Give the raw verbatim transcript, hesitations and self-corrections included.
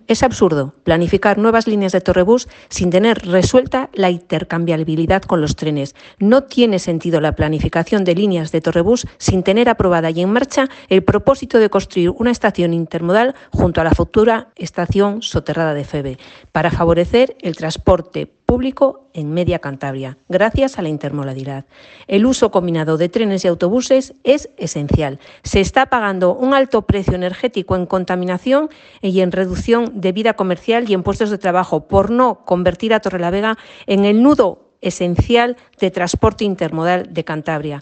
Es absurdo planificar nuevas líneas de Torrebús sin tener resuelta la intercambiabilidad con los trenes. No tiene sentido la planificación de líneas de Torrebús sin tener aprobada y en marcha el propósito de construir una estación intermodal junto a la futura estación soterrada de Feve, para favorecer el transporte público en Media Cantabria, gracias a la intermodalidad. El uso combinado de trenes y autobuses es esencial. Se está pagando un alto precio energético en contaminación y en reducción de vida comercial y en puestos de trabajo por no convertir a Torrelavega en el nudo esencial de transporte intermodal de Cantabria.